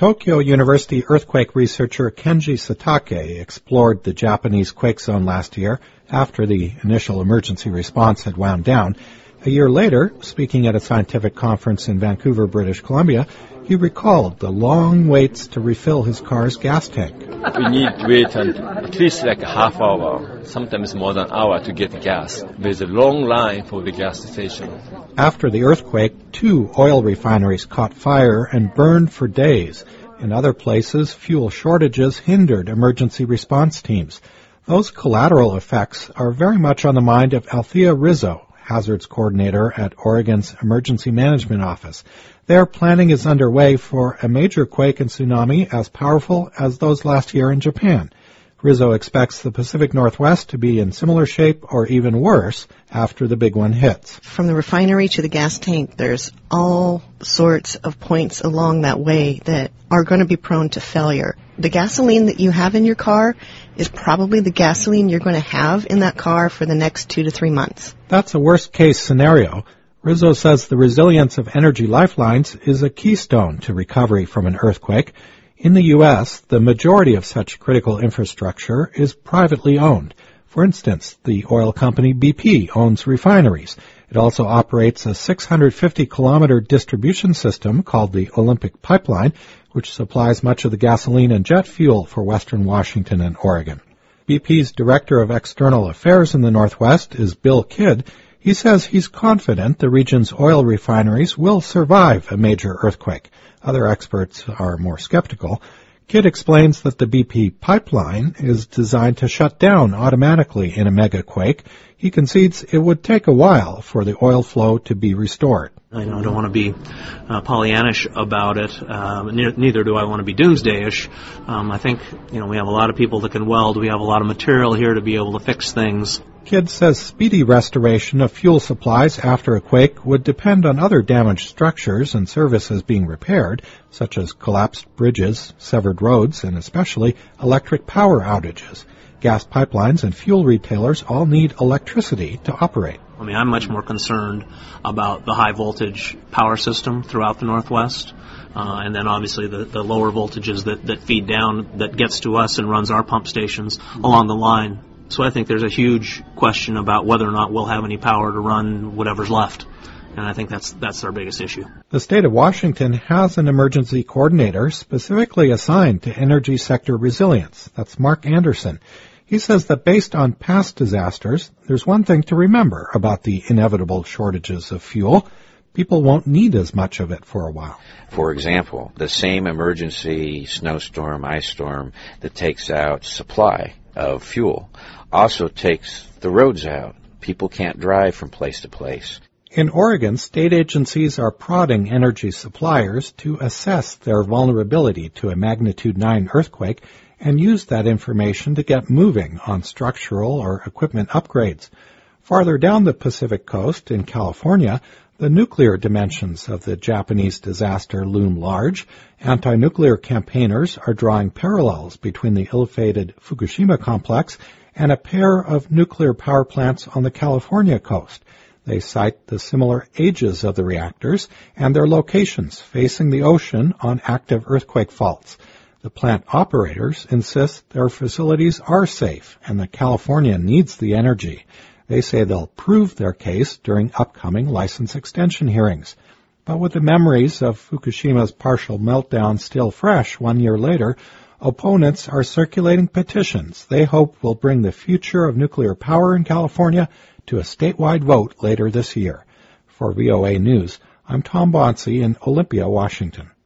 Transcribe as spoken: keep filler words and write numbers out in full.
Tokyo University earthquake researcher Kenji Satake explored the Japanese quake zone last year after the initial emergency response had wound down. A year later, speaking at a scientific conference in Vancouver, British Columbia, he recalled the long waits to refill his car's gas tank. We need to wait at least like a half hour, sometimes more than an hour to get gas. There's a long line for the gas station. After the earthquake, two oil refineries caught fire and burned for days. In other places, fuel shortages hindered emergency response teams. Those collateral effects are very much on the mind of Althea Rizzo, hazards coordinator at Oregon's Emergency Management Office. Their planning is underway for a major quake and tsunami as powerful as those last year in Japan. Rizzo expects the Pacific Northwest to be in similar shape or even worse after the big one hits. From the refinery to the gas tank, there's all sorts of points along that way that are going to be prone to failure. The gasoline that you have in your car is probably the gasoline you're going to have in that car for the next two to three months. That's a worst-case scenario. Rizzo says the resilience of energy lifelines is a keystone to recovery from an earthquake. In the U S, the majority of such critical infrastructure is privately owned. For instance, the oil company B P owns refineries. It also operates a six hundred fifty kilometer distribution system called the Olympic Pipeline, which supplies much of the gasoline and jet fuel for western Washington and Oregon. B P's Director of External Affairs in the Northwest is Bill Kidd. He says he's confident the region's oil refineries will survive a major earthquake. Other experts are more skeptical. Kidd explains that the B P pipeline is designed to shut down automatically in a megaquake. He concedes it would take a while for the oil flow to be restored. I don't, don't want to be uh, Pollyannish about it. Uh, ne- neither do I want to be doomsdayish. Um, I think, you know, we have a lot of people that can weld. We have a lot of material here to be able to fix things. Kidd says speedy restoration of fuel supplies after a quake would depend on other damaged structures and services being repaired, such as collapsed bridges, severed roads, and especially electric power outages. Gas pipelines and fuel retailers all need electricity to operate. I mean, I'm much more concerned about the high-voltage power system throughout the Northwest, uh, and then obviously the, the lower voltages that, that feed down, that gets to us and runs our pump stations along the line. So I think there's a huge question about whether or not we'll have any power to run whatever's left. And I think that's that's our biggest issue. The state of Washington has an emergency coordinator specifically assigned to energy sector resilience. That's Mark Anderson. He says that based on past disasters, there's one thing to remember about the inevitable shortages of fuel. People won't need as much of it for a while. For example, the same emergency snowstorm, ice storm that takes out supply of fuel also takes the roads out. People can't drive from place to place. In Oregon, state agencies are prodding energy suppliers to assess their vulnerability to a magnitude nine earthquake and use that information to get moving on structural or equipment upgrades. Farther down the Pacific coast in California, the nuclear dimensions of the Japanese disaster loom large. Anti-nuclear campaigners are drawing parallels between the ill-fated Fukushima complex and a pair of nuclear power plants on the California coast. They cite the similar ages of the reactors and their locations facing the ocean on active earthquake faults. The plant operators insist their facilities are safe and that California needs the energy. They say they'll prove their case during upcoming license extension hearings. But with the memories of Fukushima's partial meltdown still fresh one year later, opponents are circulating petitions they hope will bring the future of nuclear power in California to a statewide vote later this year. For V O A News, I'm Tom Bonsi in Olympia, Washington.